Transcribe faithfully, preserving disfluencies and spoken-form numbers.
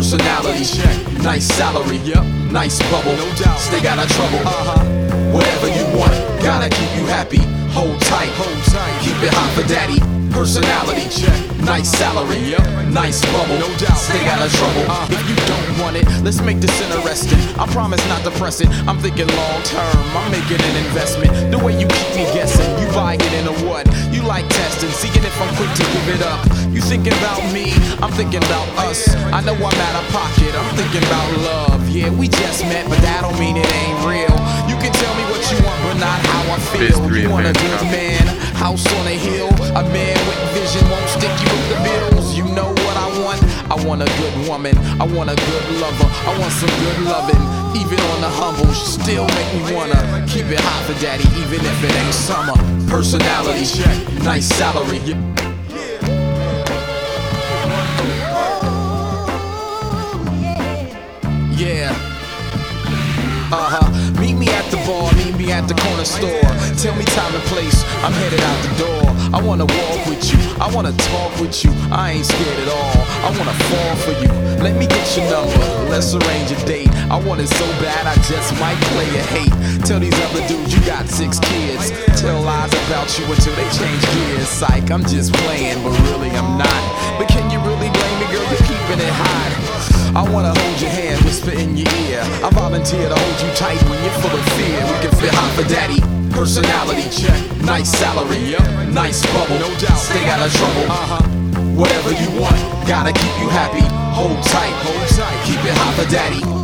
Personality check, nice salary, yep, nice bubble, no doubt, stay out of trouble. Uh-huh. Whatever you want, gotta keep you happy. Hold tight, hold tight, keep it hot for daddy. Personality check, nice salary, yep, nice bubble, no doubt, stay out of trouble. Uh, if you don't want it, let's make this interesting. I promise not to press it. I'm thinking long term, I'm making an investment. The way you keep me guessing, you buy it in a what? You like testing, seeing if I'm quick to give it up. You thinking about me, I'm thinking about us. I know I'm out of pocket, I'm thinking about love. Yeah, we just met, but that don't mean it ain't real. You can tell me what you want, but not how I feel. You want a good man, house on a hill, a man with vision won't stick you with the bills. You know what I want? I want a good woman, I want a good lover, I want some good loving. Even on the humble, she still make me wanna keep it hot for daddy, even if it ain't summer. Personality check, nice salary. Yeah. Uh-huh. Meet me at the bar, meet me at the corner store. Tell me time and place, I'm headed out the door. I wanna walk with you, I wanna talk with you. I ain't scared at all, I wanna fall for you. Let me get your number, let's arrange a date. I want it so bad I just might play a hate. Tell these other dudes you got six kids. Tell lies about you until they change gears. Psych, I'm just playing, but really I'm not. But can you really blame me, girl? You're keeping it hot. I wanna hold your hand, whisper in your ear. I volunteer to hold you tight when you're full of fear. We can fit hot for daddy. Personality check, nice salary, yep, nice bubble, no doubt, stay out of trouble. Uh-huh. Whatever you want, gotta keep you happy. Hold tight, hold tight, keep it hot for daddy.